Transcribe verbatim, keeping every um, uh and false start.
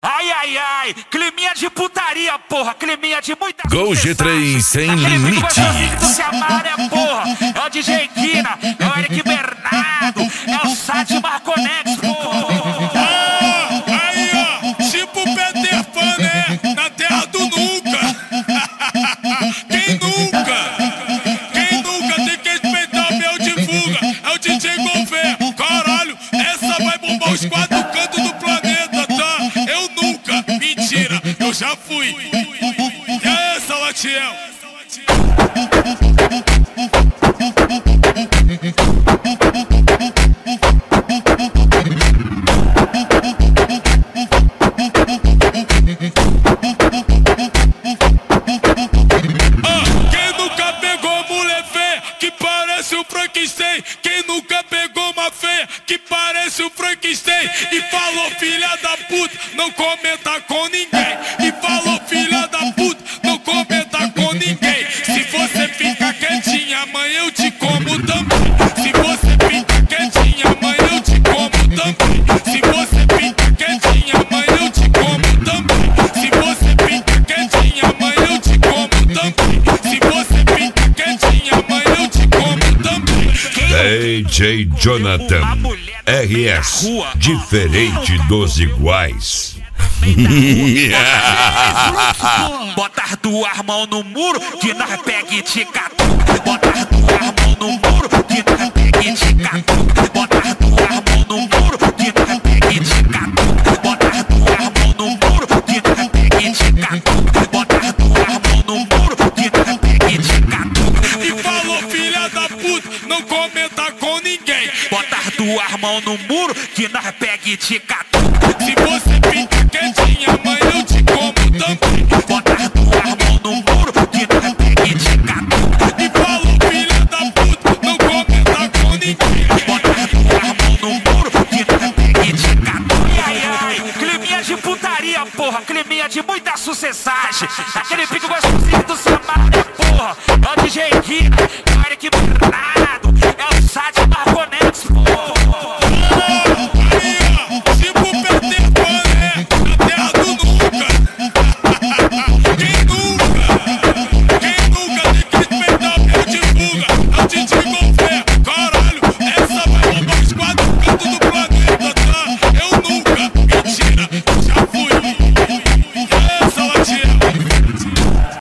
Ai, ai, ai, climinha de putaria, porra, climinha de muita Gol G três sem limite. Que se amar é porra, é o D J Kina, é o Eric Bernardo, é o Sati Marconex, porra. Ah, aí ó, tipo Peter Pan, né? Na terra do nunca. Quem nunca? Quem nunca tem que respeitar o meu divulga? É o D J Gouveia. Caralho, essa vai bombar os quatro cantos do planeta, tá? Eu nunca, mentira, eu já fui. E aí, Salatiel? Frankenstein, quem nunca pegou uma feia que parece o Frankenstein e falou filha da puta, não comenta com ninguém. E falou filha da puta, não comenta com ninguém. Se você fica quietinha, mãe, eu te como também. Se você fica quietinha, mãe, eu te como também. Se você fica quietinha, mãe, eu te como também. Se você fica quietinha, mãe, eu te como também. Se você fica quietinha, mãe, eu te como também. D J Jonathan R S, diferente dos iguais. Bota as duas mãos no muro que nós pega e te catuca. Bota as duas mãos no muro que nós pega e te catuca. Bota as duas mãos no muro que nós pega e te catuca. Bota as duas mãos no muro que nós pega e te catuca. Bota as duas mãos no muro que nós pega e te catuca. E falou filha da puta, não comenta com ninguém. Bota as duas mãos no muro que nós pega e te catuca. Se você fica quietinha, mãe, eu te como também. Bota as duas mãos no muro que nós pega e te catuca. E falou filha da puta, não comenta com ninguém. Bota as duas mãos no muro que nós pega e te catuca. Ai, ai, climinha de putaria, porra, climinha de muita sucessagem.